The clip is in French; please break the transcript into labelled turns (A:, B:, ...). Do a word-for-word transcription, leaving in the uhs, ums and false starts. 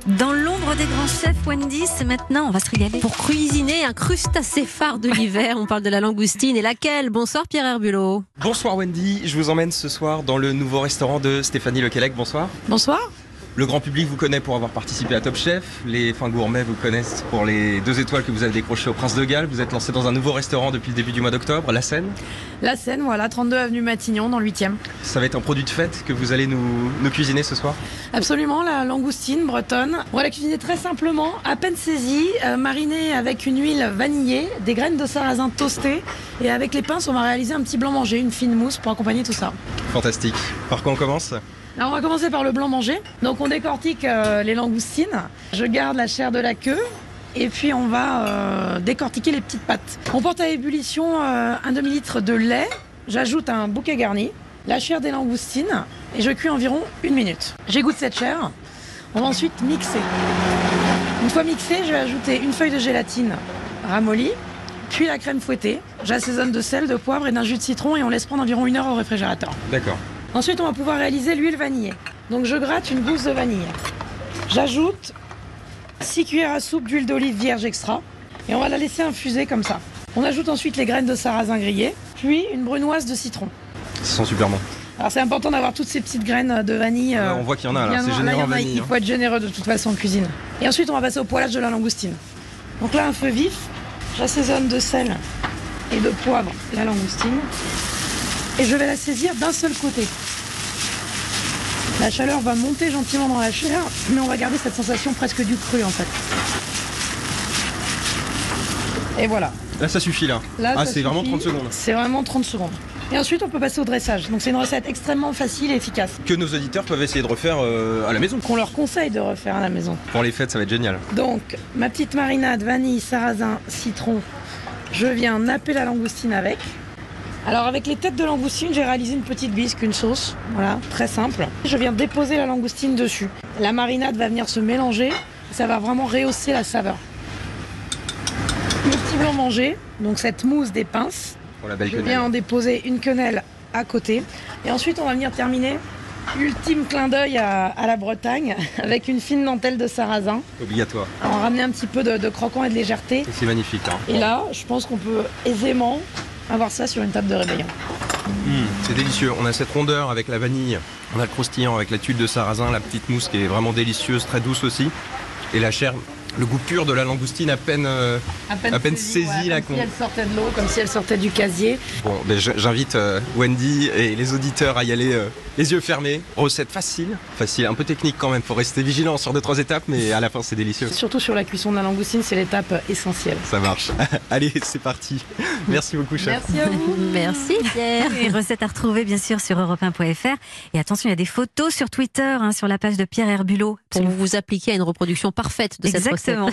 A: Dans l'ombre des grands chefs, Wendy, c'est maintenant, on va se régaler. Pour cuisiner un crustacé phare de l'hiver, on parle de la langoustine. Et laquelle? Bonsoir Pierre Herbulot.
B: Bonsoir Wendy, je vous emmène ce soir dans le nouveau restaurant de Stéphanie Lequelec. Bonsoir.
C: Bonsoir.
B: Le grand public vous connaît pour avoir participé à Top Chef. Les fins gourmets vous connaissent pour les deux étoiles que vous avez décrochées au Prince de Galles. Vous êtes lancé dans un nouveau restaurant depuis le début du mois d'octobre, La Seine.
C: La Seine, voilà, trente-deux avenue Matignon, dans le huitième.
B: Ça va être un produit de fête que vous allez nous, nous cuisiner ce soir?
C: Absolument, la langoustine bretonne. On va la cuisiner très simplement, à peine saisie, euh, marinée avec une huile vanillée, des graines de sarrasin toastées. Et avec les pinces, on va réaliser un petit blanc manger, une fine mousse pour accompagner tout ça.
B: Fantastique. Par quoi on commence?
C: Alors on va commencer par le blanc manger. Donc on décortique euh, les langoustines. Je garde la chair de la queue. Et puis on va euh, décortiquer les petites pattes. On porte à ébullition euh, un demi-litre de lait. J'ajoute un bouquet garni, la chair des langoustines. Et je cuis environ une minute. J'égoutte cette chair. On va ensuite mixer. Une fois mixé, je vais ajouter une feuille de gélatine ramollie. Puis la crème fouettée. J'assaisonne de sel, de poivre et d'un jus de citron. Et on laisse prendre environ une heure au réfrigérateur.
B: D'accord.
C: Ensuite, on va pouvoir réaliser l'huile vanillée. Donc, je gratte une gousse de vanille. J'ajoute six cuillères à soupe d'huile d'olive vierge extra. Et on va la laisser infuser comme ça. On ajoute ensuite les graines de sarrasin grillées, puis une brunoise de citron.
B: Ça sent super bon.
C: Alors, c'est important d'avoir toutes ces petites graines de vanille.
B: Euh, on voit qu'il y en a là, c'est généreux en vanille.
C: Il faut être généreux de toute façon en cuisine. Et ensuite, on va passer au poêlage de la langoustine. Donc là, un feu vif. J'assaisonne de sel et de poivre la langoustine. Et je vais la saisir d'un seul côté. La chaleur va monter gentiment dans la chair, mais on va garder cette sensation presque du cru en fait. Et voilà.
B: Là ça suffit là.
C: Là,
B: ah
C: ça
B: c'est vraiment
C: suffit.
B: trente secondes.
C: C'est vraiment trente secondes. Et ensuite on peut passer au dressage. Donc c'est une recette extrêmement facile et efficace.
B: Que nos auditeurs peuvent essayer de refaire euh, à la maison.
C: Qu'on leur conseille de refaire à la maison.
B: Pour les fêtes ça va être génial.
C: Donc ma petite marinade vanille, sarrasin, citron. Je viens napper la langoustine avec. Alors avec les têtes de langoustine, j'ai réalisé une petite bisque, une sauce, voilà, très simple. Je viens déposer la langoustine dessus. La marinade va venir se mélanger, ça va vraiment rehausser la saveur. Le petit blanc manger, donc cette mousse des pinces.
B: Pour la belle
C: Je
B: quenelle.
C: viens en déposer une quenelle à côté. Et ensuite, on va venir terminer, ultime clin d'œil à, à la Bretagne, avec une fine dentelle de sarrasin.
B: Obligatoire.
C: Alors, on va ramener un petit peu de, de croquant et de légèreté.
B: C'est magnifique. Hein.
C: Et là, je pense qu'on peut aisément avoir ça sur une table de réveillon.
B: Mmh, c'est délicieux. On a cette rondeur avec la vanille, on a le croustillant avec la tuile de sarrasin, la petite mousse qui est vraiment délicieuse, très douce aussi. Et la chair, le goût pur de la langoustine à peine, euh,
C: À peine,
B: à peine
C: saisie,
B: saisie.
C: ouais,
B: Là,
C: comme si elle sortait de l'eau, comme si elle sortait du casier.
B: Bon, ben, je- j'invite euh, Wendy et les auditeurs à y aller euh, les yeux fermés. Recette facile, facile, un peu technique quand même. Faut rester vigilant sur deux trois étapes, mais à la fin c'est délicieux.
C: Surtout sur la cuisson de la langoustine, c'est l'étape essentielle.
B: Ça marche. Allez, c'est parti. Merci beaucoup, chef.
C: Merci à vous.
A: Merci Pierre. Les recettes à retrouver bien sûr sur europe un point f r. Et attention, il y a des photos sur Twitter, hein, sur la page de Pierre Herbulot.
D: Pour vous appliquer à une reproduction parfaite de cette recette.
A: Exactement.